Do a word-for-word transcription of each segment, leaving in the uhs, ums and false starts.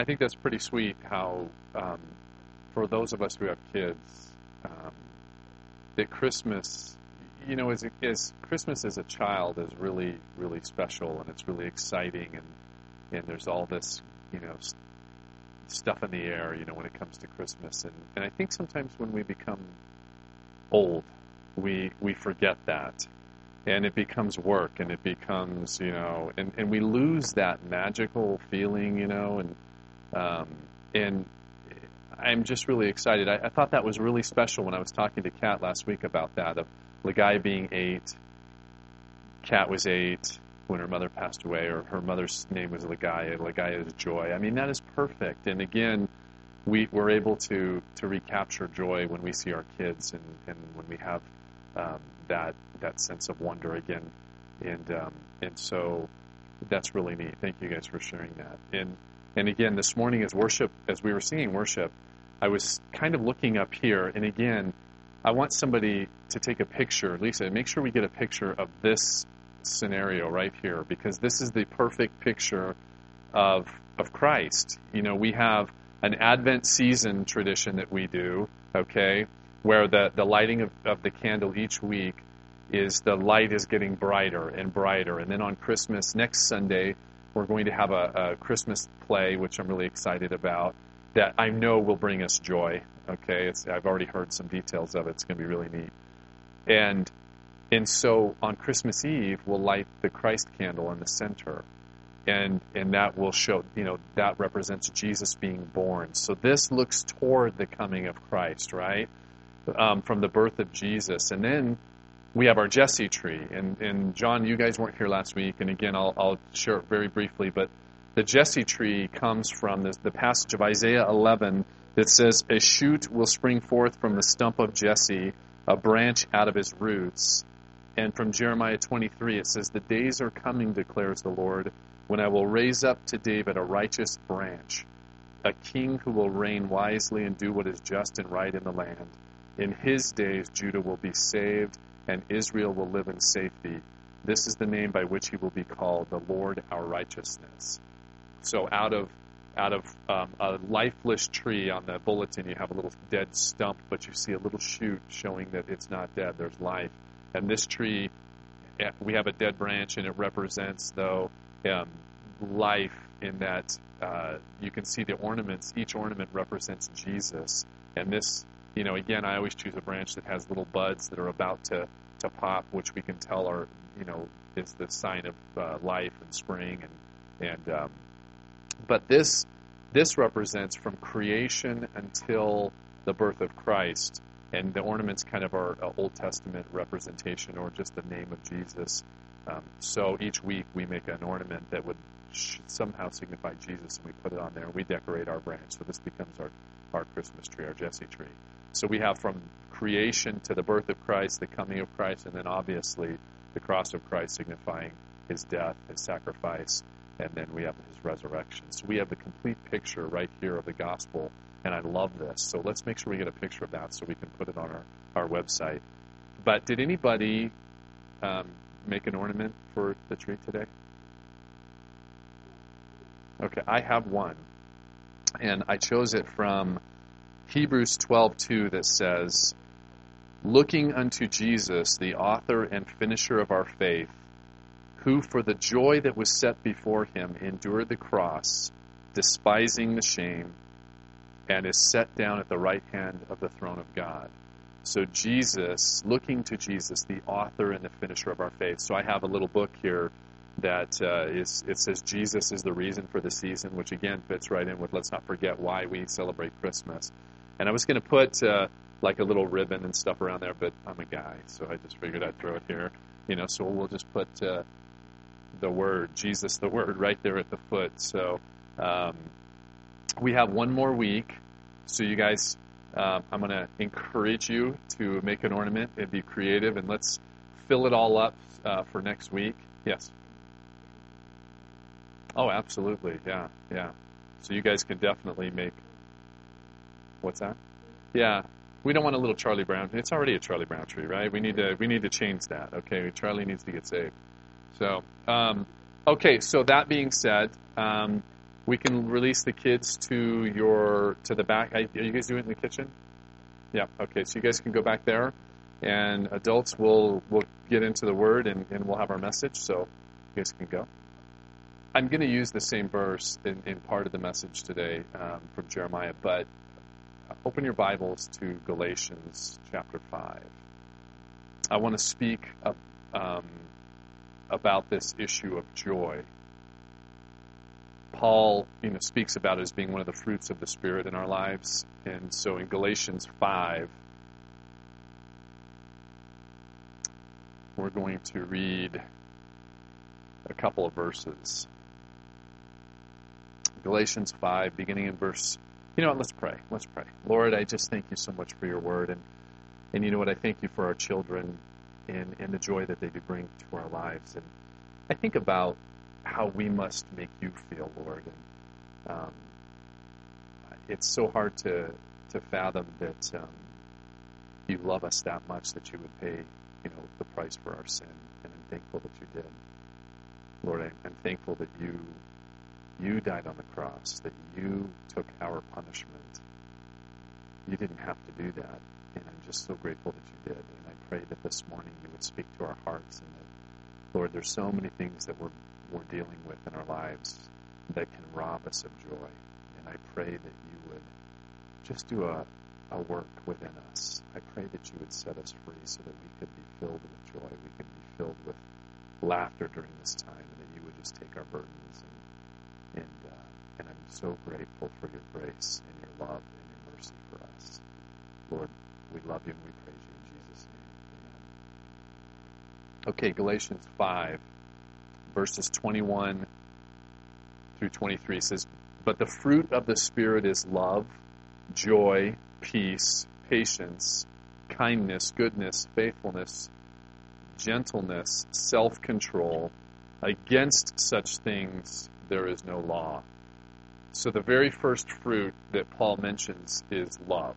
I think that's pretty sweet how, um, for those of us who have kids, um, that Christmas, you know, as, as Christmas as a child is really, really special, and it's really exciting, and, and there's all this, you know, st- stuff in the air, you know, when it comes to Christmas. And, and I think sometimes when we become old, we we forget that. And it becomes work, and it becomes, you know, and, and we lose that magical feeling, you know, and um, and I'm just really excited. I, I thought that was really special when I was talking to Kat last week about that, of Lagai being eight, Kat was eight when her mother passed away, or her mother's name was Lagai, and Lagai is joy. I mean, that is perfect. And again, we, we're able to, to recapture joy when we see our kids, and, and when we have um, that that sense of wonder again. And um, and so that's really neat. Thank you guys for sharing that. And and again, this morning as worship, as we were singing worship, I was kind of looking up here, and again, I want somebody to take a picture. Lisa, make sure we get a picture of this scenario right here, because this is the perfect picture of of Christ. You know, we have an Advent season tradition that we do, okay, where the, the lighting of, of the candle each week is the light is getting brighter and brighter. And then on Christmas, next Sunday, we're going to have a, a Christmas play, which I'm really excited about, that I know will bring us joy. Okay, it's, I've already heard some details of it. It's going to be really neat. And and so on Christmas Eve, we'll light the Christ candle in the center. And and that will show, you know, that represents Jesus being born. So this looks toward the coming of Christ, right? Um, from the birth of Jesus. And then we have our Jesse tree. And, and John, you guys weren't here last week. And again, I'll, I'll share it very briefly. But the Jesse tree comes from this, the passage of Isaiah eleven that says, "A shoot will spring forth from the stump of Jesse, a branch out of his roots." And from Jeremiah twenty-three, it says, "The days are coming, declares the Lord, when I will raise up to David a righteous branch, a king who will reign wisely and do what is just and right in the land. In his days Judah will be saved, and Israel will live in safety. This is the name by which he will be called, the Lord our righteousness." So out of out of um, a lifeless tree on the bulletin, you have a little dead stump, but you see a little shoot showing that it's not dead, there's life. And this tree, we have a dead branch, and it represents, though, um, life in that uh, you can see the ornaments. Each ornament represents Jesus. And this, you know, again, I always choose a branch that has little buds that are about to, to pop, which we can tell are, you know, is the sign of uh, life and spring. And, and um, but this this represents from creation until the birth of Christ. And the ornaments kind of are an Old Testament representation, or just the name of Jesus. Um, so each week we make an ornament that would sh- somehow signify Jesus, and we put it on there, and we decorate our branch. So this becomes our, our Christmas tree, our Jesse tree. So we have from creation to the birth of Christ, the coming of Christ, and then obviously the cross of Christ signifying his death, his sacrifice, and then we have his resurrection. So we have the complete picture right here of the gospel, and I love this. So let's make sure we get a picture of that so we can put it on our, our website. But did anybody um, make an ornament for the tree today? Okay, I have one. And I chose it from Hebrews twelve two that says, "Looking unto Jesus, the author and finisher of our faith, who for the joy that was set before him endured the cross, despising the shame, and is set down at the right hand of the throne of God." So Jesus, looking to Jesus, the author and the finisher of our faith. So I have a little book here that uh, is, it says Jesus is the reason for the season, which again fits right in with let's not forget why we celebrate Christmas. And I was going to put uh, like a little ribbon and stuff around there, but I'm a guy, so I just figured I'd throw it here. You know, so we'll just put uh, the word, Jesus the Word, right there at the foot. So um, we have one more week. So you guys, uh, I'm going to encourage you to make an ornament and be creative, and let's fill it all up uh, for next week. Yes? Oh, absolutely. Yeah, yeah. So you guys can definitely make... What's that? Yeah. We don't want a little Charlie Brown. It's already a Charlie Brown tree, right? We need to we need to change that. Okay, Charlie needs to get saved. So, um, okay. So that being said, um, We can release the kids to your to the back. Are you guys doing it in the kitchen? Yeah. Okay. So you guys can go back there, and adults will will get into the Word, and, and we'll have our message. So you guys can go. I'm going to use the same verse in, in part of the message today um, from Jeremiah, but open your Bibles to Galatians chapter five. I want to speak of, um, about this issue of joy. Paul, you know, speaks about it as being one of the fruits of the Spirit in our lives. And so in Galatians five, we're going to read a couple of verses. Galatians five, beginning in verse, you know what, let's pray. Let's pray. Lord, I just thank you so much for your word. And, and you know what, I thank you for our children and, and the joy that they do bring to our lives. And I think about how we must make you feel, Lord. And um, it's so hard to to fathom that um, you love us that much that you would pay, you know, the price for our sin. And I'm thankful that you did. Lord, I, I'm thankful that you you died on the cross, that you took our punishment. You didn't have to do that, and I'm just so grateful that you did. And I pray that this morning you would speak to our hearts, and that, Lord, there's so many things that we're we're dealing with in our lives that can rob us of joy. And I pray that you would just do a, a work within us. I pray that you would set us free so that we could be filled with joy. We could be filled with laughter during this time, and that you would just take our burdens. And and, uh, and I'm so grateful for your grace and your love and your mercy for us. Lord, we love you and we praise you in Jesus' name. Amen. Okay, Galatians five. Verses twenty-one through twenty-three says, "But the fruit of the Spirit is love, joy, peace, patience, kindness, goodness, faithfulness, gentleness, self-control. Against such things there is no law." So the very first fruit that Paul mentions is love.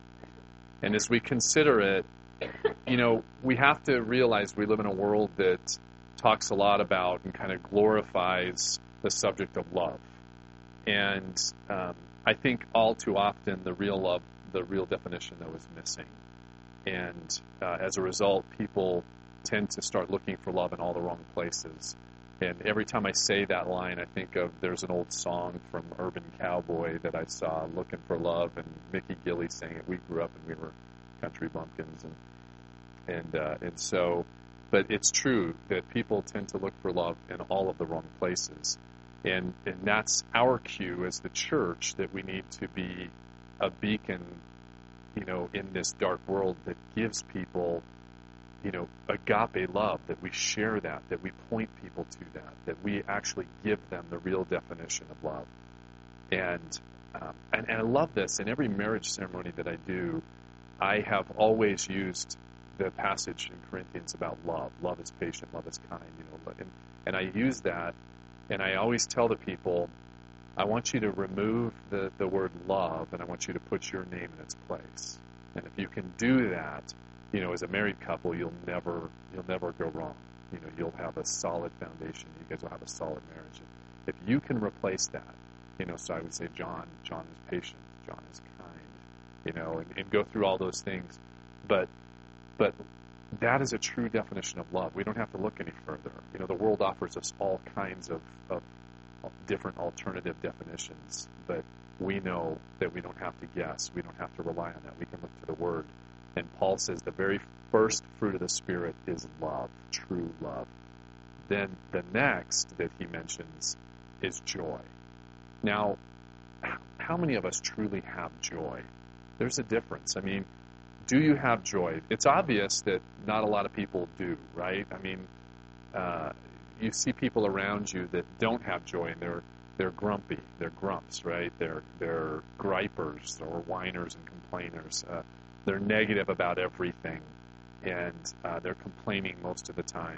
And as we consider it, you know, we have to realize we live in a world that talks a lot about and kind of glorifies the subject of love. And um, I think all too often the real love, the real definition, though, is missing. And uh, as a result, people tend to start looking for love in all the wrong places. And every time I say that line, I think of, there's an old song from Urban Cowboy that I saw, Looking for Love, and Mickey Gilley sang it. We grew up and we were country bumpkins. And, and, uh, and so... But it's true that people tend to look for love in all of the wrong places. And and that's our cue as the church, that we need to be a beacon, you know, in this dark world that gives people, you know, agape love, that we share that, that we point people to that, that we actually give them the real definition of love. And, um, and, and I love this. In every marriage ceremony that I do, I have always used the passage in Corinthians about love. Love is patient, love is kind, you know. And, and I use that, and I always tell the people, I want you to remove the, the word love, and I want you to put your name in its place. And if you can do that, you know, as a married couple, you'll never you'll never go wrong. You know, you'll have a solid foundation. You guys will have a solid marriage. If you can replace that, you know, so I would say John, John is patient, John is kind, you know, and, and go through all those things. But But that is a true definition of love. We don't have to look any further. You know, the world offers us all kinds of, of different alternative definitions, but we know that we don't have to guess. We don't have to rely on that. We can look to the Word. And Paul says the very first fruit of the Spirit is love, true love. Then the next that he mentions is joy. Now, how many of us truly have joy? There's a difference. I mean, do you have joy? It's obvious that not a lot of people do, right? I mean, uh, you see people around you that don't have joy, and they're they're grumpy, they're grumps, right? They're they're gripers or whiners and complainers. Uh, they're negative about everything, and uh, they're complaining most of the time.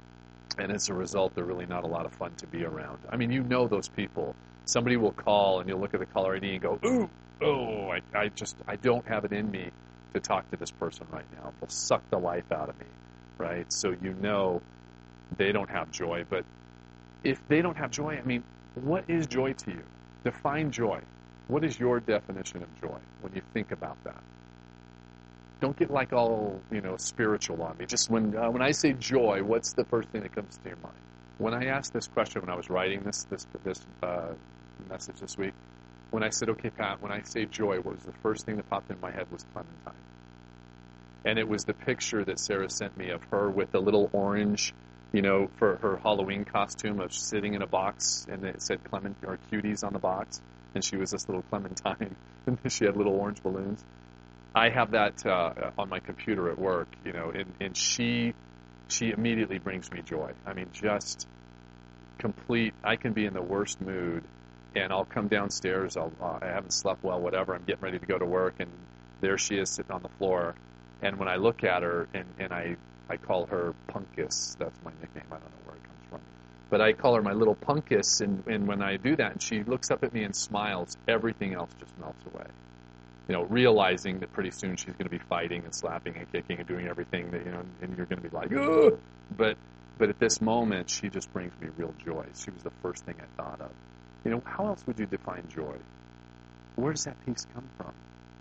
And as a result, they're really not a lot of fun to be around. I mean, you know those people. Somebody will call, and you'll look at the caller I D and go, ooh, oh, I, I just, I don't have it in me to talk to this person right now. They'll suck the life out of me, right? So you know they don't have joy. But if they don't have joy, I mean, What is joy to you? Define joy. What is your definition of joy when you think about that? Don't get like all, you know, spiritual on me. Just when uh, when I say joy, what's the first thing that comes to your mind? When I asked this question when I was writing this this this uh, message this week, when I said, okay, Pat, when I say joy, what was the first thing that popped in my head was Clementine. And it was the picture that Sarah sent me of her with the little orange, you know, for her Halloween costume of sitting in a box, and it said Clement or Cuties on the box, and she was this little Clementine, and she had little orange balloons. I have that uh, on my computer at work, you know, and, and she she immediately brings me joy. I mean, just complete. I can be in the worst mood, and I'll come downstairs. I'll, uh, I haven't slept well, whatever. I'm getting ready to go to work, and there she is sitting on the floor. And when I look at her, and, and I, I call her Punkus. That's my nickname. I don't know where it comes from. But I call her my little Punkus, and, and when I do that, and she looks up at me and smiles, everything else just melts away. You know, realizing that pretty soon she's going to be fighting and slapping and kicking and doing everything that, you know, and you're going to be like, ugh! But, but at this moment, she just brings me real joy. She was the first thing I thought of. You know, how else would you define joy? Where does that peace come from?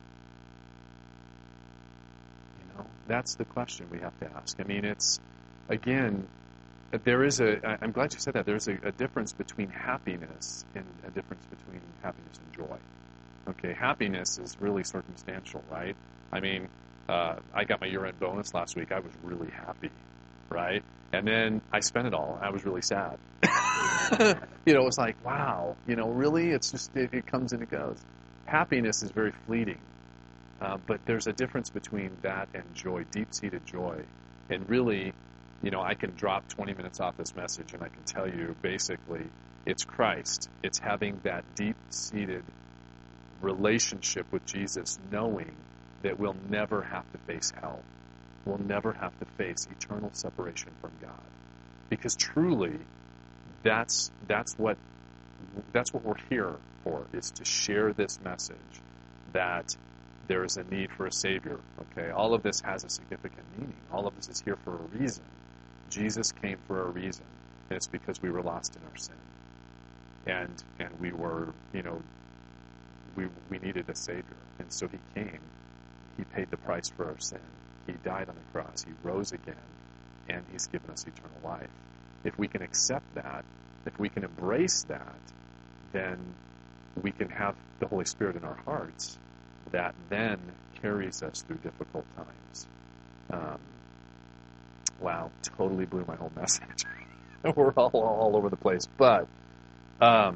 You know, that's the question we have to ask. I mean, it's, again, there is a, I'm glad you said that, there's a, a difference between happiness and a difference between happiness and joy. Okay, happiness is really circumstantial, right? I mean, uh, I got my year-end bonus last week. I was really happy, right? And then I spent it all. I was really sad. You know, it was like, wow, you know, really? It's just, it, it comes and it goes. Happiness is very fleeting. Uh, but there's a difference between that and joy, deep-seated joy. And really, you know, I can drop twenty minutes off this message and I can tell you, basically, it's Christ. It's having that deep-seated relationship with Jesus, knowing that we'll never have to face hell. We'll never have to face eternal separation from God. Because truly, that's that's what that's what we're here for, is to share this message that there is a need for a Savior. Okay, all of this has a significant meaning. All of this is here for a reason. Jesus came for a reason, and it's because we were lost in our sin. And and we were, you know, we we needed a Savior. And so he came. He paid the price for our sin. He died on the cross. He rose again, and he's given us eternal life. If we can accept that, if we can embrace that, then we can have the Holy Spirit in our hearts that then carries us through difficult times. Um, wow, totally blew my whole message. We're all, all over the place. But um,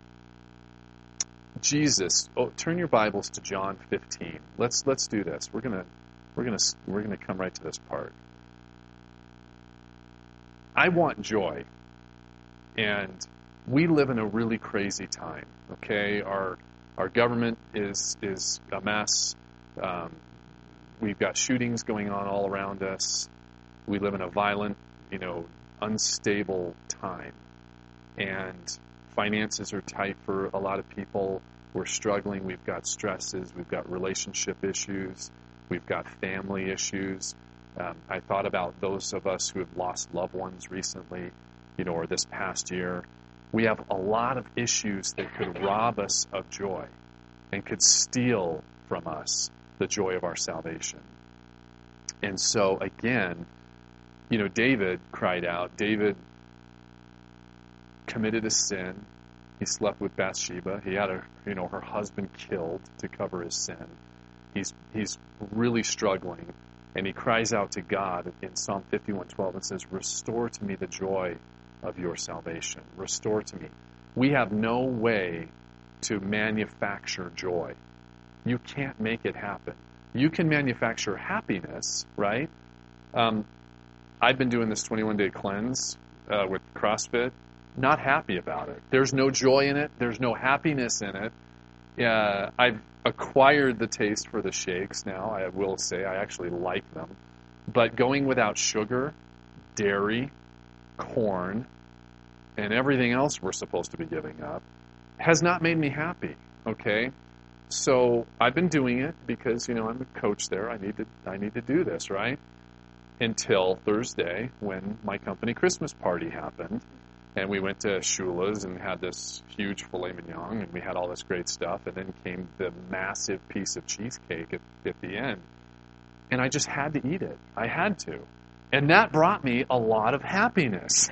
Jesus, oh, turn your Bibles to John fifteen. Let's let's do this. We're gonna we're gonna we're gonna come right to this part. I want joy, and we live in a really crazy time. Okay, our our government is is a mess. Um, we've got shootings going on all around us. We live in a violent, you know, unstable time, and finances are tight for a lot of people. We're struggling. We've got stresses. We've got relationship issues. We've got family issues. Um, I thought about those of us who have lost loved ones recently, you know, or this past year. We have a lot of issues that could rob us of joy and could steal from us the joy of our salvation. And so, again, you know, David cried out. David committed a sin. He slept with Bathsheba. He had her, you know, her husband killed to cover his sin. He's he's really struggling, and he cries out to God in Psalm fifty-one twelve and says, "Restore to me the joy of your salvation. Restore to me." We have no way to manufacture joy. You can't make it happen. You can manufacture happiness, right? Um, I've been doing this twenty-one day cleanse uh, with CrossFit. Not happy about it. There's no joy in it. There's no happiness in it. Uh, I've acquired the taste for the shakes now. I will say I actually like them. But going without sugar, dairy, corn, and everything else we're supposed to be giving up has not made me happy. Okay, so I've been doing it because, you know, I'm a coach there. I need to I need to do this, right? Until Thursday, when my company Christmas party happened. And we went to Shula's and had this huge filet mignon, and we had all this great stuff. And then came the massive piece of cheesecake at, at the end. And I just had to eat it. I had to. And that brought me a lot of happiness.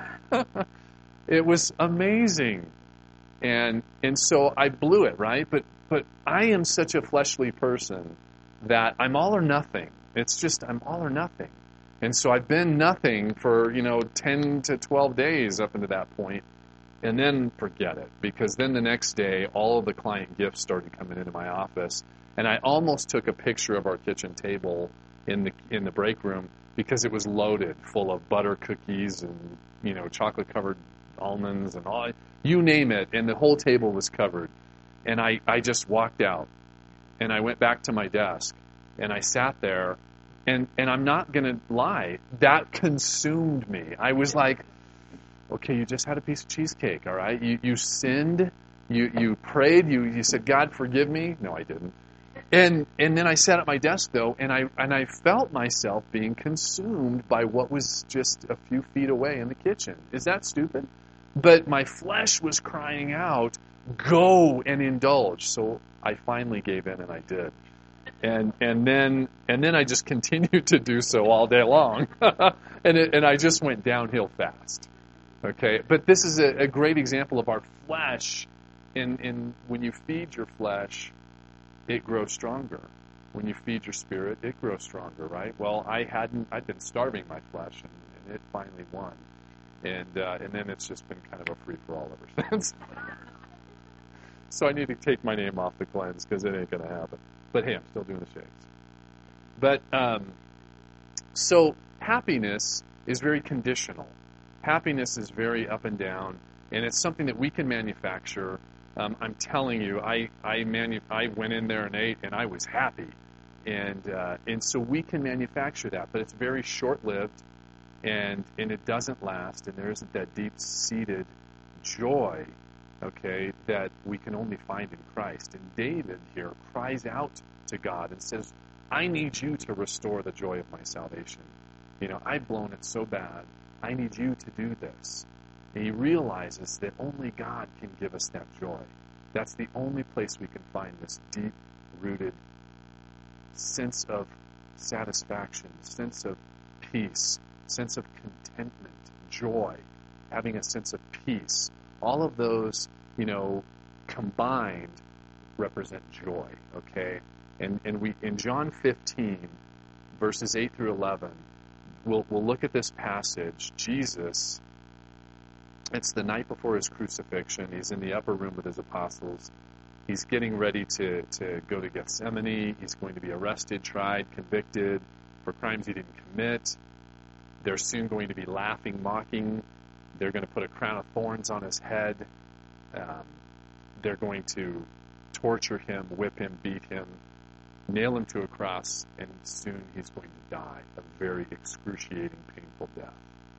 It was amazing. And and so I blew it, right? But but I am such a fleshly person that I'm all or nothing. It's just I'm all or nothing. And so I've been nothing for, you know, ten to twelve days up into that point, and then forget it. Because then the next day, all of the client gifts started coming into my office, and I almost took a picture of our kitchen table in the in the break room because it was loaded full of butter cookies and, you know, chocolate-covered almonds and all, you name it, and the whole table was covered. And I, I just walked out, and I went back to my desk, and I sat there. And and I'm not going to lie, that consumed me. I was like, okay, you just had a piece of cheesecake, all right? You you sinned, you you prayed, you, you said, God, forgive me. No, I didn't. And and then I sat at my desk, though, and I and I felt myself being consumed by what was just a few feet away in the kitchen. Is that stupid? But my flesh was crying out, go and indulge. So I finally gave in, and I did. And and then and then I just continued to do so all day long, and it, and I just went downhill fast. Okay, but this is a, a great example of our flesh. In in when you feed your flesh, it grows stronger. When you feed your spirit, it grows stronger, right? Well, I hadn't I'd been starving my flesh, and, and it finally won, and uh, and then it's just been kind of a free for all ever since. So I need to take my name off the cleanse because it ain't going to happen. But hey, I'm still doing the shakes. But um, so happiness is very conditional. Happiness is very up and down, and it's something that we can manufacture. Um, I'm telling you, I I, manu- I went in there and ate, and I was happy, and uh, and so we can manufacture that, but it's very short-lived, and and it doesn't last, and there isn't that deep-seated joy, okay, that we can only find in Christ. And David here cries out to God and says, I need you to restore the joy of my salvation. You know, I've blown it so bad. I need you to do this. And he realizes that only God can give us that joy. That's the only place we can find this deep-rooted sense of satisfaction, sense of peace, sense of contentment, joy, having a sense of peace. All of those, you know, combined represent joy, okay? And and we in John fifteen, verses eight through eleven, we'll we'll look at this passage. Jesus, it's the night before his crucifixion. He's in the upper room with his apostles. He's getting ready to, to go to Gethsemane. He's going to be arrested, tried, convicted for crimes he didn't commit. They're soon going to be laughing, mocking. They're going to put a crown of thorns on his head. Um, they're going to torture him, whip him, beat him, nail him to a cross, and soon he's going to die a very excruciating, painful death.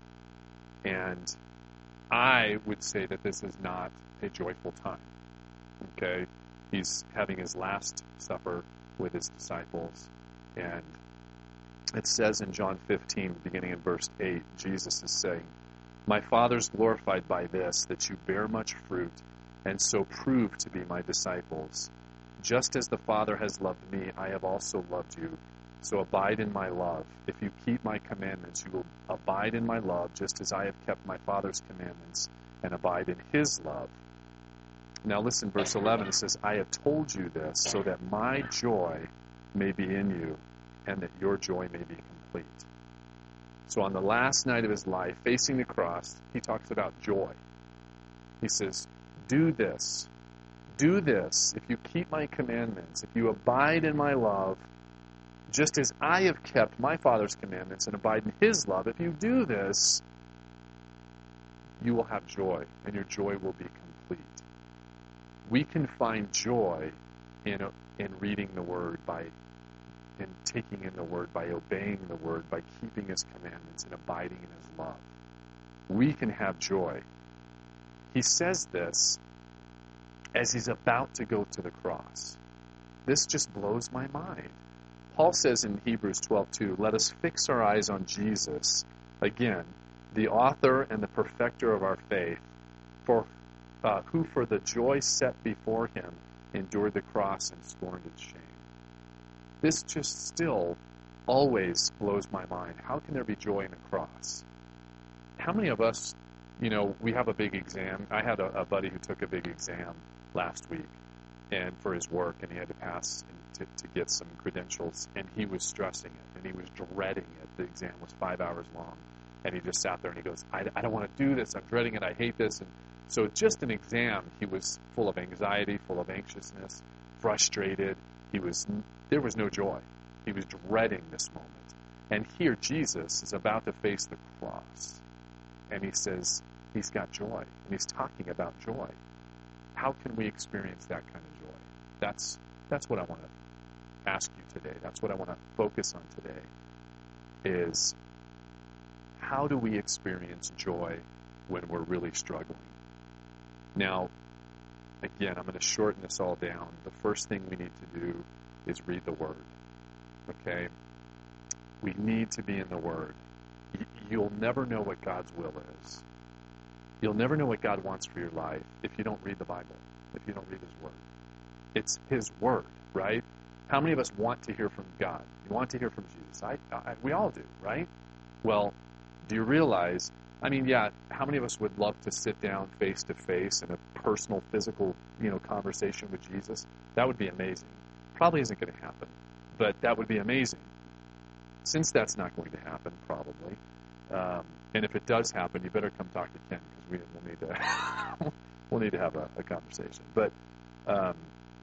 And I would say that this is not a joyful time. Okay? He's having his last supper with his disciples, and it says in John fifteen, beginning in verse eight, Jesus is saying, My Father's glorified by this, that you bear much fruit, and so prove to be my disciples. Just as the Father has loved me, I have also loved you. So abide in my love. If you keep my commandments, you will abide in my love, just as I have kept my Father's commandments and abide in his love. Now listen, verse eleven, it says, I have told you this so that my joy may be in you, and that your joy may be complete. So on the last night of his life, facing the cross, he talks about joy. He says, do this. Do this. If you keep my commandments, if you abide in my love, just as I have kept my Father's commandments and abide in his love, if you do this, you will have joy, and your joy will be complete. We can find joy in, in reading the Word, by in taking in the Word, by obeying the Word, by keeping his commandments and abiding in his love. We can have joy. He says this as he's about to go to the cross. This just blows my mind. Paul says in Hebrews twelve two, let us fix our eyes on Jesus, again, the author and the perfecter of our faith, for uh, who for the joy set before him endured the cross and scorned its shame. This just still always blows my mind. How can there be joy in a cross? How many of us, you know, we have a big exam. I had a, a buddy who took a big exam last week and for his work, and he had to pass to, to get some credentials, and he was stressing it, and he was dreading it. The exam was five hours long, and he just sat there, and he goes, I, I don't want to do this. I'm dreading it. I hate this. And so just an exam, he was full of anxiety, full of anxiousness, frustrated. He was there was no joy. He was dreading this moment. And here Jesus is about to face the cross, and he says he's got joy, and he's talking about joy. How can we experience that kind of joy? That's that's what I want to ask you today. That's what I want to focus on today, is how do we experience joy when we're really struggling? Now, again, I'm going to shorten this all down. The first thing we need to do is read the Word. Okay? We need to be in the Word. You'll never know what God's will is. You'll never know what God wants for your life if you don't read the Bible, if you don't read His Word. It's His Word, right? How many of us want to hear from God? You want to hear from Jesus? I, I, we all do, right? Well, do you realize, I mean, yeah, how many of us would love to sit down face to face in a personal, physical, you know, conversation with Jesus? That would be amazing. Probably isn't going to happen, but that would be amazing. Since that's not going to happen, probably, um, and if it does happen, you better come talk to Ken, because we will need to we'll need to have a, a conversation. But um,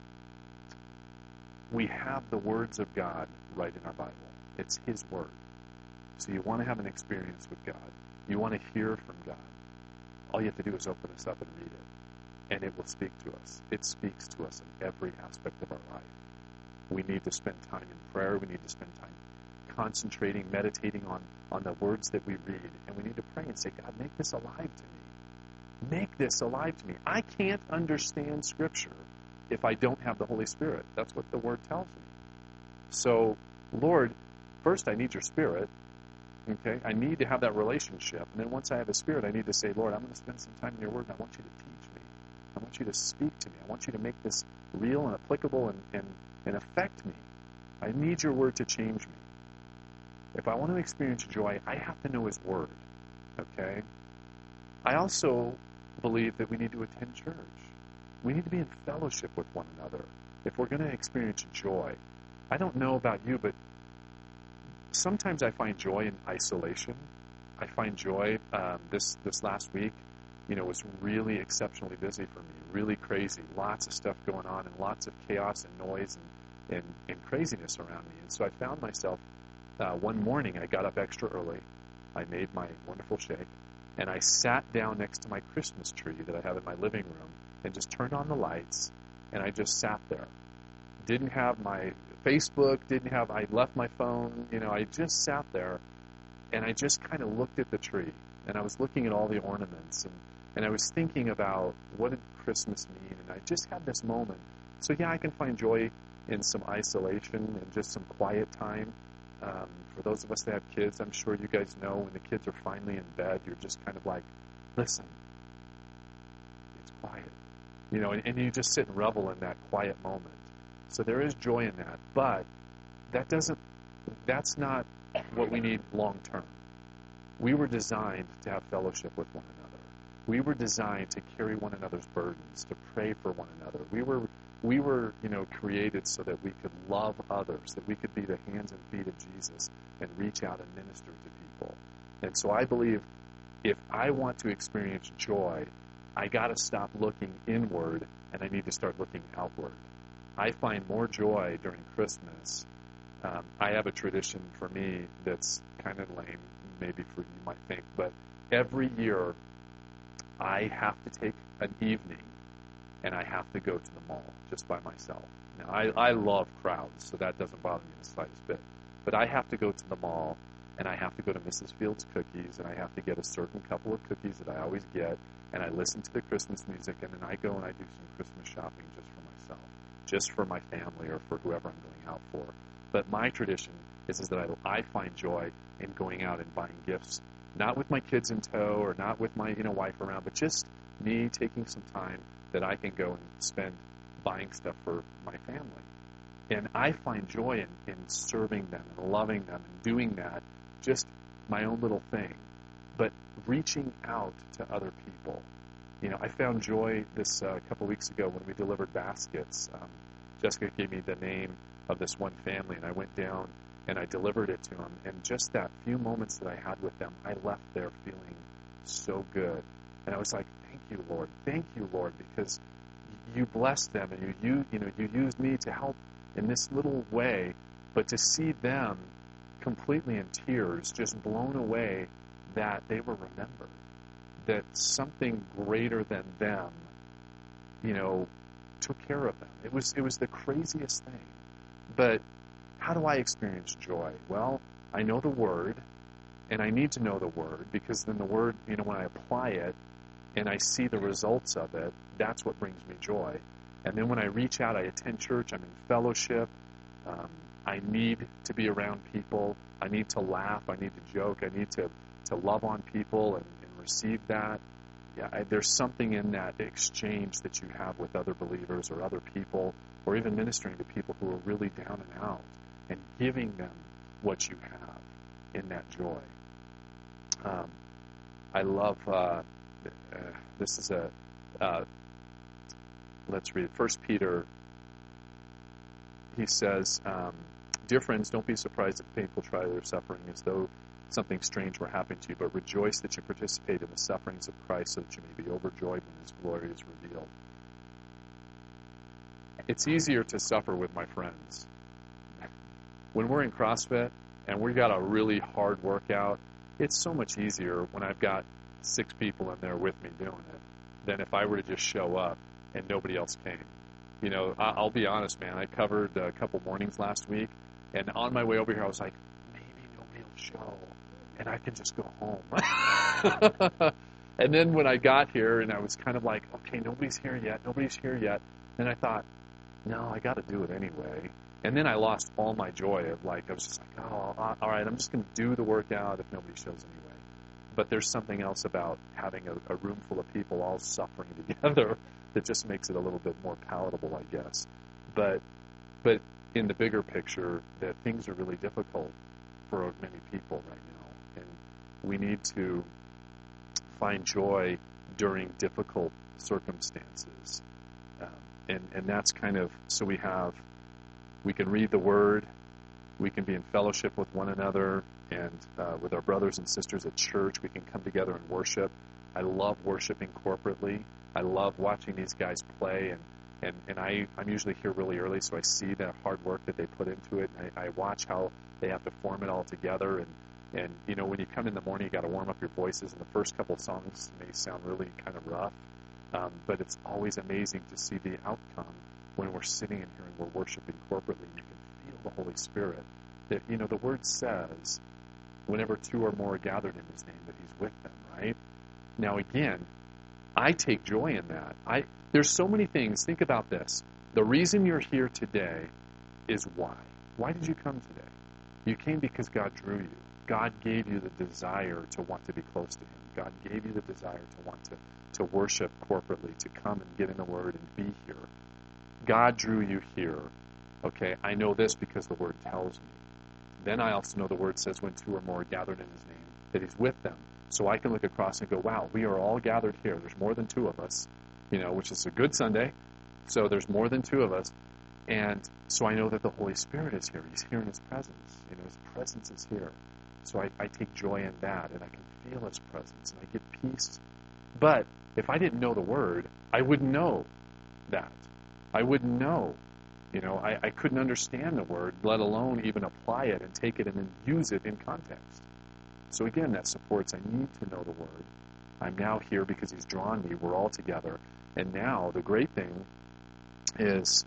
we have the words of God right in our Bible. It's His Word. So you want to have an experience with God. You want to hear from God. All you have to do is open this up and read it, and it will speak to us. It speaks to us in every aspect of our life. We need to spend time in prayer. We need to spend time concentrating, meditating on, on the words that we read. And we need to pray and say, God, make this alive to me. Make this alive to me. I can't understand Scripture if I don't have the Holy Spirit. That's what the Word tells me. So, Lord, first I need your Spirit. Okay? I need to have that relationship. And then once I have the Spirit, I need to say, Lord, I'm going to spend some time in your Word, and I want you to teach me. I want you to speak to me. I want you to make this real and applicable and, and, and affect me. I need your Word to change me. If I want to experience joy, I have to know His Word. Okay? I also believe that we need to attend church. We need to be in fellowship with one another if we're going to experience joy. I don't know about you, but sometimes I find joy in isolation. I find joy um, this this last week, you know, was really exceptionally busy for me, really crazy, lots of stuff going on and lots of chaos and noise and, and, and craziness around me. And so I found myself, uh, one morning I got up extra early, I made my wonderful shake, and I sat down next to my Christmas tree that I have in my living room and just turned on the lights, and I just sat there. Didn't have my Facebook, didn't have, I left my phone, you know, I just sat there, and I just kind of looked at the tree, and I was looking at all the ornaments, and, and I was thinking about what did Christmas mean, and I just had this moment. So yeah, I can find joy in some isolation and just some quiet time. Um, for those of us that have kids, I'm sure you guys know when the kids are finally in bed, you're just kind of like, listen, it's quiet. You know, and, and you just sit and revel in that quiet moment. So there is joy in that, but that doesn't, that's not what we need long term. We were designed to have fellowship with one another. We were designed to carry one another's burdens, to pray for one another. We were, we were, you know, created so that we could love others, that we could be the hands and feet of Jesus and reach out and minister to people. And so I believe if I want to experience joy, I got to stop looking inward and I need to start looking outward. I find more joy during Christmas. Um, I have a tradition for me that's kind of lame, maybe for you might think, but every year I have to take an evening and I have to go to the mall just by myself. Now, I, I love crowds, so that doesn't bother me the slightest bit. But I have to go to the mall, and I have to go to Missus Fields Cookies, and I have to get a certain couple of cookies that I always get, and I listen to the Christmas music, and then I go and I do some Christmas shopping just for myself, just for my family or for whoever I'm going out for. But my tradition is, is that I, I find joy in going out and buying gifts Not with my kids in tow or not with my you know wife around, but just me taking some time that I can go and spend buying stuff for my family. And I find joy in, in serving them and loving them and doing that, just my own little thing. But reaching out to other people. You know, I found joy this uh, couple weeks ago when we delivered baskets. Um, Jessica gave me the name of this one family, and I went down and I delivered it to them. And just that few moments that I had with them, I left there feeling so good. And I was like, thank you, Lord. Thank you, Lord, because you blessed them and you, you, you know, you used me to help in this little way. But to see them completely in tears, just blown away that they were remembered, that something greater than them, you know, took care of them. It was it was the craziest thing. But how do I experience joy? Well, I know the Word, and I need to know the Word, because then the Word, you know, when I apply it and I see the results of it, that's what brings me joy. And then when I reach out, I attend church, I'm in fellowship, um, I need to be around people, I need to laugh, I need to joke, I need to, to love on people and, and receive that. Yeah, I, there's something in that exchange that you have with other believers or other people, or even ministering to people who are really down and out, and giving them what you have in that joy. Um, I love, uh, uh, this is a, uh, let's read First Peter. He says, um, dear friends, don't be surprised at painful trial or suffering as though something strange were happening to you, but rejoice that you participate in the sufferings of Christ so that you may be overjoyed when His glory is revealed. It's easier to suffer with my friends. When we're in CrossFit and we got a really hard workout, it's so much easier when I've got six people in there with me doing it than if I were to just show up and nobody else came. You know, I'll be honest, man, I covered a couple mornings last week, and on my way over here I was like, maybe nobody will show and I can just go home. And then when I got here and I was kind of like, okay, nobody's here yet, nobody's here yet, then I thought, no, I got to do it anyway. And then I lost all my joy of like, I was just like, oh, all right, I'm just going to do the workout if nobody shows anyway. But there's something else about having a, a room full of people all suffering together that just makes it a little bit more palatable, I guess. But but in the bigger picture, that things are really difficult for many people right now. And we need to find joy during difficult circumstances. Um, and, and that's kind of, so we have, we can read the Word, we can be in fellowship with one another, and uh, with our brothers and sisters at church, we can come together and worship. I love worshiping corporately. I love watching these guys play, and, and, and I, I'm usually here really early, so I see the hard work that they put into it, and I, I watch how they have to form it all together. And, and you know, when you come in the morning, you got to warm up your voices, and the first couple of songs may sound really kind of rough, um, but it's always amazing to see the outcome when we're sitting in here and we're worshiping corporately. You can feel the Holy Spirit. That, you know, the Word says, whenever two or more are gathered in His name, that He's with them, right? Now, again, I take joy in that. I There's so many things. Think about this. The reason you're here today is why. Why did you come today? You came because God drew you. God gave you the desire to want to be close to Him. God gave you the desire to want to, to worship corporately, to come and get in the Word and be here. God drew you here. Okay, I know this because the Word tells me. Then I also know the Word says when two or more are gathered in His name, that He's with them. So I can look across and go, wow, we are all gathered here. There's more than two of us, you know, which is a good Sunday. So there's more than two of us. And so I know that the Holy Spirit is here. He's here in His presence. You know, His presence is here. So I, I take joy in that, and I can feel His presence, and I get peace. But if I didn't know the Word, I wouldn't know that. I wouldn't know. You know, I, I couldn't understand the Word, let alone even apply it and take it and then use it in context. So again, that supports, I need to know the Word. I'm now here because He's drawn me. We're all together. And now the great thing is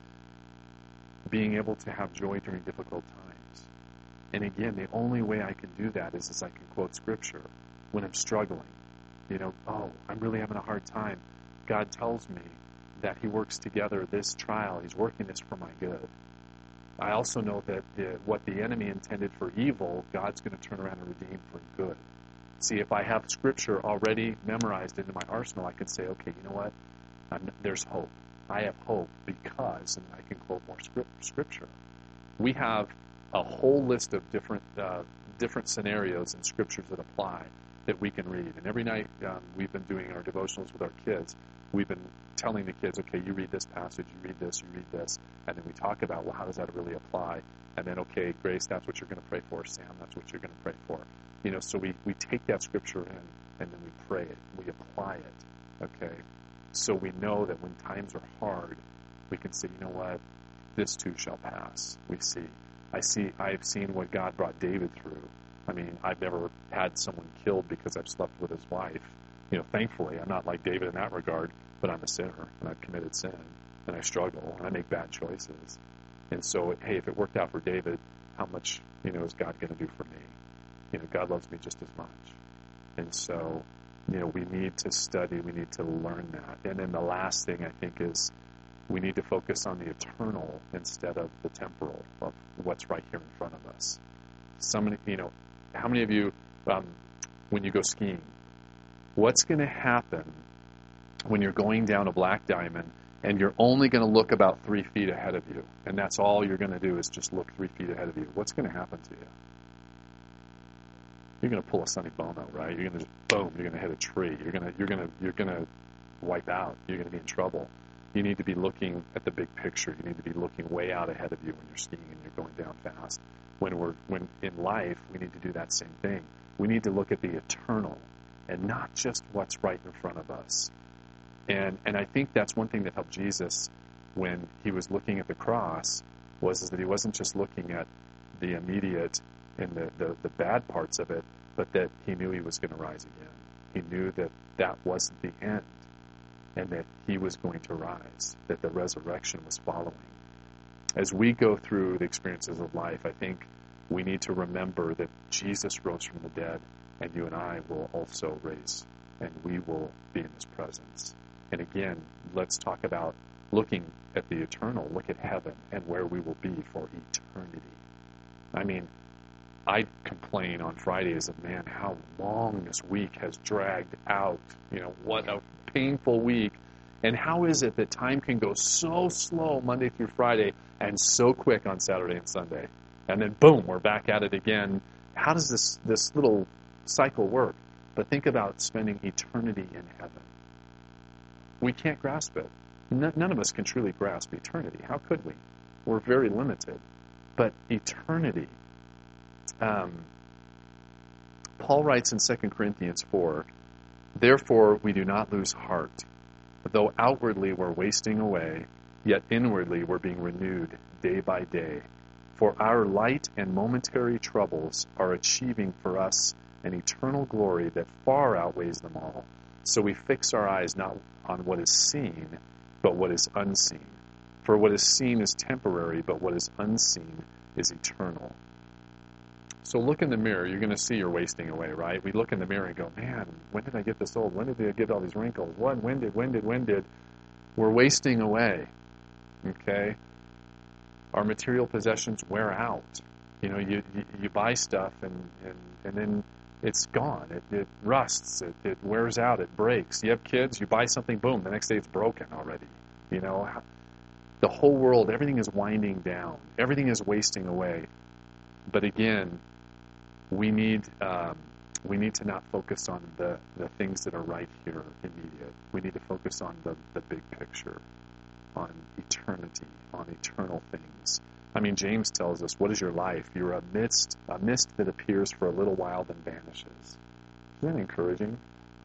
being able to have joy during difficult times. And again, the only way I can do that is as I can quote Scripture when I'm struggling. You know, oh, I'm really having a hard time. God tells me that He works together this trial. He's working this for my good. I also know that the, what the enemy intended for evil, God's going to turn around and redeem for good. See, if I have Scripture already memorized into my arsenal, I can say, okay, you know what? I'm, there's hope. I have hope because, and I can quote more script, Scripture. We have a whole list of different uh, different scenarios and Scriptures that apply that we can read. And every night um, we've been doing our devotionals with our kids. We've been telling the kids, okay, you read this passage, you read this, you read this, and then we talk about, well, how does that really apply? And then, okay, Grace, that's what you're going to pray for. Sam, that's what you're going to pray for. You know, so we, we take that Scripture in, and then we pray it. We apply it, okay? So we know that when times are hard, we can say, you know what? This too shall pass. We see. I see. I've seen what God brought David through. I mean, I've never had someone killed because I've slept with his wife. You know, thankfully, I'm not like David in that regard, but I'm a sinner, and I've committed sin, and I struggle, and I make bad choices. And so, hey, if it worked out for David, how much, you know, is God going to do for me? You know, God loves me just as much. And so, you know, we need to study, we need to learn that. And then the last thing, I think, is we need to focus on the eternal instead of the temporal, of what's right here in front of us. Somebody, you know, how many of you, um, when you go skiing, what's going to happen when you're going down a black diamond and you're only going to look about three feet ahead of you, and that's all you're going to do is just look three feet ahead of you? What's going to happen to you? You're going to pull a Sonny Bono, right? You're going to just boom. You're going to hit a tree. You're going to you're going to you're going to wipe out. You're going to be in trouble. You need to be looking at the big picture. You need to be looking way out ahead of you when you're skiing and you're going down fast. When we're when in life, we need to do that same thing. We need to look at the eternal and not just what's right in front of us. And and I think that's one thing that helped Jesus when he was looking at the cross, was is that he wasn't just looking at the immediate and the, the, the bad parts of it, but that he knew he was going to rise again. He knew that that wasn't the end, and that he was going to rise, that the resurrection was following. As we go through the experiences of life, I think we need to remember that Jesus rose from the dead, and you and I will also raise, and we will be in his presence. And again, let's talk about looking at the eternal, look at heaven, and where we will be for eternity. I mean, I complain on Fridays of, man, how long this week has dragged out. You know, what a painful week. And how is it that time can go so slow Monday through Friday and so quick on Saturday and Sunday? And then, boom, we're back at it again. How does this, this little cycle work? But think about spending eternity in heaven. We can't grasp it. None of us can truly grasp eternity. How could we? We're very limited. But eternity... Um, Paul writes in Second Corinthians four, "Therefore we do not lose heart. Though outwardly we're wasting away, yet inwardly we're being renewed day by day. For our light and momentary troubles are achieving for us an eternal glory that far outweighs them all. So we fix our eyes not on what is seen, but what is unseen. For what is seen is temporary, but what is unseen is eternal." So look in the mirror. You're going to see you're wasting away, right? We look in the mirror and go, man, when did I get this old? When did I get all these wrinkles? When, when did, when did, when did? We're wasting away, okay? Our material possessions wear out. You know, you you, you buy stuff and, and, and then it's gone. It, it rusts. It, it wears out. It breaks. You have kids, you buy something, boom, the next day it's broken already. You know, the whole world, everything is winding down. Everything is wasting away. But again, we need um, we need to not focus on the, the things that are right here, immediate. We need to focus on the, the big picture, on eternity, on eternal things. I mean, James tells us, what is your life? You're a mist, a mist that appears for a little while then vanishes. Isn't that encouraging?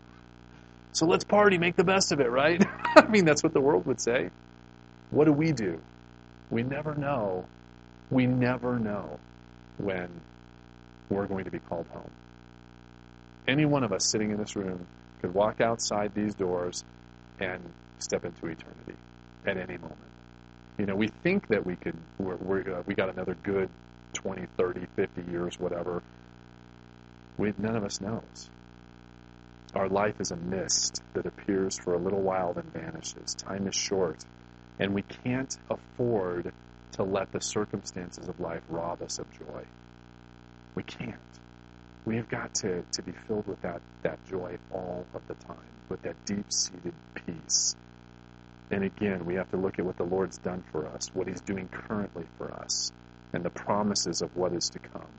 So let's party, make the best of it, right? I mean, that's what the world would say. What do we do? We never know. We never know when we're going to be called home. Any one of us sitting in this room could walk outside these doors and step into eternity at any moment. You know, we think that we could, we're, we're, uh, we got another good twenty, thirty, fifty years, whatever. We, none of us knows. Our life is a mist that appears for a little while then vanishes. Time is short, and we can't afford to let the circumstances of life rob us of joy. We can't. We have got to, to be filled with that, that joy all of the time, with that deep-seated peace. And again, we have to look at what the Lord's done for us, what he's doing currently for us, and the promises of what is to come.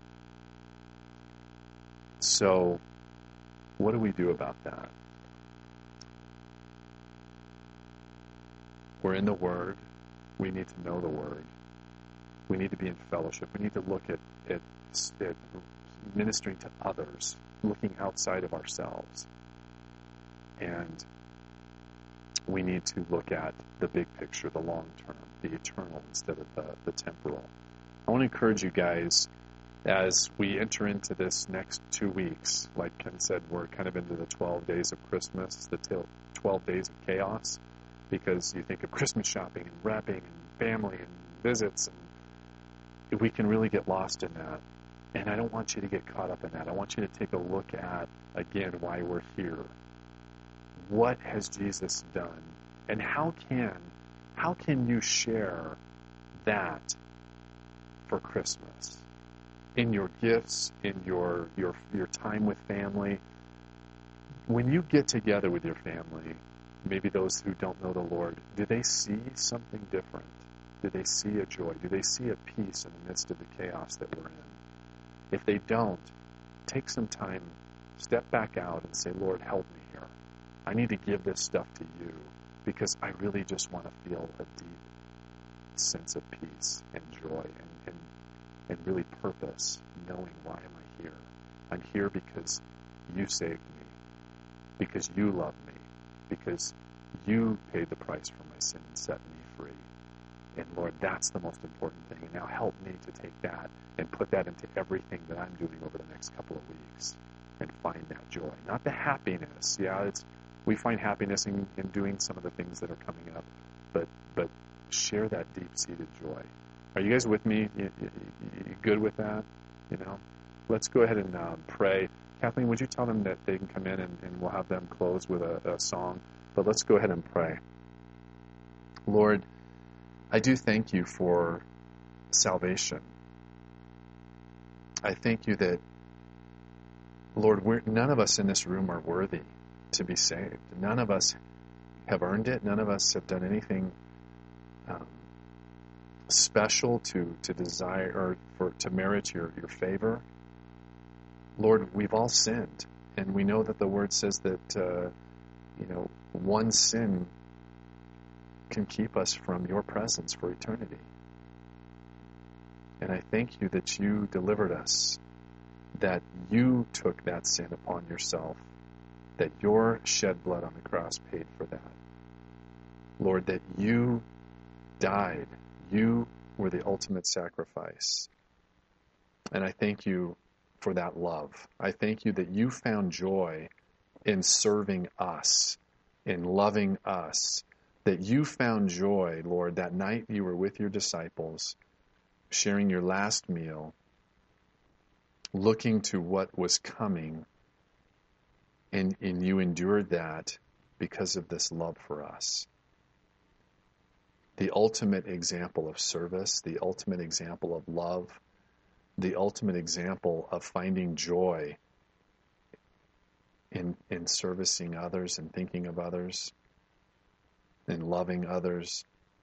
So, what do we do about that? We're in the Word. We need to know the Word. We need to be in fellowship. We need to look at, at, at ministering to others, looking outside of ourselves. And we need to look at the big picture, the long term, the eternal instead of the, the temporal. I want to encourage you guys as we enter into this next two weeks. Like Ken said, we're kind of into the twelve days of Christmas, the twelve days of chaos, because you think of Christmas shopping and wrapping and family and visits, and we can really get lost in that. And I don't want you to get caught up in that. I want you to take a look at, again, why we're here. What has Jesus done? And how can how can you share that for Christmas? In your gifts, in your your your time with family. When you get together with your family, maybe those who don't know the Lord, do they see something different? Do they see a joy? Do they see a peace in the midst of the chaos that we're in? If they don't, take some time, step back out and say, Lord, help me here. I need to give this stuff to you because I really just want to feel a deep sense of peace and joy and, and, and really purpose, knowing why am I here? I'm here because you saved me, because you love me, because you paid the price for my sin and set me free. And Lord, that's the most important thing. And now help me to take that and put that into everything that I'm doing over the next couple of weeks and find that joy. Not the happiness. Yeah, it's we find happiness in, in doing some of the things that are coming up, but but share that deep-seated joy. Are you guys with me? You, you, you good with that? You know, let's go ahead and um, pray. Kathleen, would you tell them that they can come in and, and we'll have them close with a, a song? But let's go ahead and pray. Lord, I do thank you for salvation. I thank you that, Lord, we're, none of us in this room are worthy to be saved. None of us have earned it. None of us have done anything um, special to, to desire or for to merit your, your favor. Lord, we've all sinned, and we know that the Word says that uh, you know one sin can keep us from your presence for eternity. And I thank you that you delivered us, that you took that sin upon yourself, that your shed blood on the cross paid for that. Lord, that you died. You were the ultimate sacrifice. And I thank you for that love. I thank you that you found joy in serving us, in loving us, that you found joy, Lord, that night you were with your disciples, sharing your last meal, looking to what was coming, and, and you endured that because of this love for us. The ultimate example of service, the ultimate example of love, the ultimate example of finding joy in, in servicing others and thinking of others and loving others.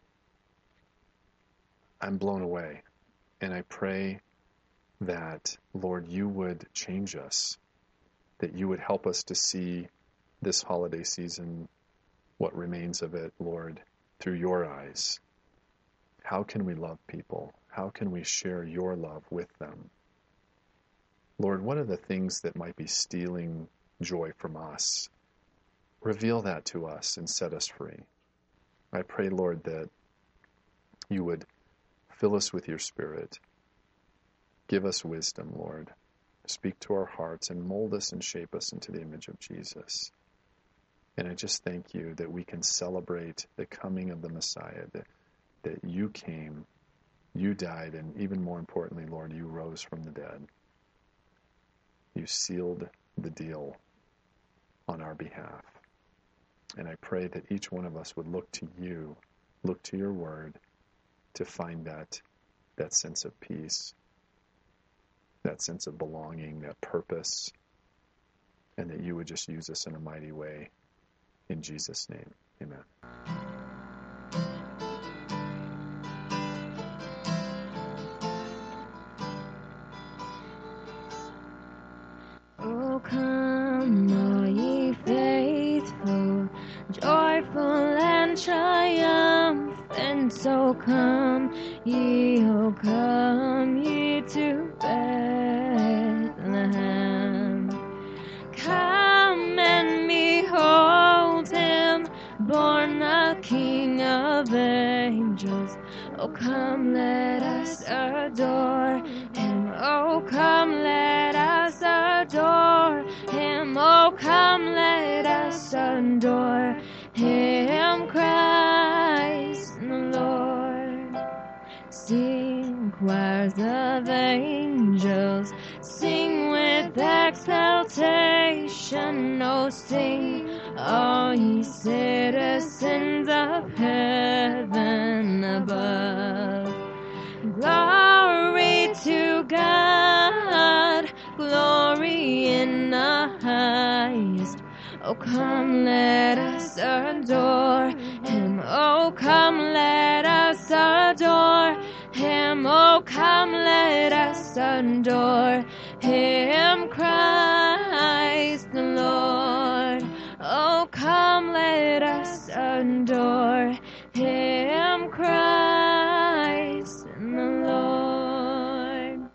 I'm blown away. And I pray that, Lord, you would change us, that you would help us to see this holiday season, what remains of it, Lord, through your eyes. How can we love people? How can we share your love with them? Lord, what are the things that might be stealing joy from us? Reveal that to us and set us free. I pray, Lord, that you would fill us with your Spirit. Give us wisdom, Lord. Speak to our hearts and mold us and shape us into the image of Jesus. And I just thank you that we can celebrate the coming of the Messiah, that, that you came, you died, and even more importantly, Lord, you rose from the dead. You sealed the deal on our behalf. And I pray that each one of us would look to you, look to your word, to find that, that sense of peace. that sense of belonging, that purpose, and that you would just use us in a mighty way. In Jesus' name, amen. Oh, come, all ye faithful, joyful and triumphant. So come ye, oh, come ye to Bethlehem. Come and behold him, born the King of angels. Oh, come, let us adore him. Oh, come, let us adore him. Oh, come, let us adore him, Christ the Lord. Sing, choirs of angels, sing with exaltation. Oh, sing, all ye citizens of heaven above. Glory to God, glory in the highest. Oh, come, let us adore him. Oh, come, let us adore him. Oh, come, let us adore him, Christ the Lord. Oh, come, let us adore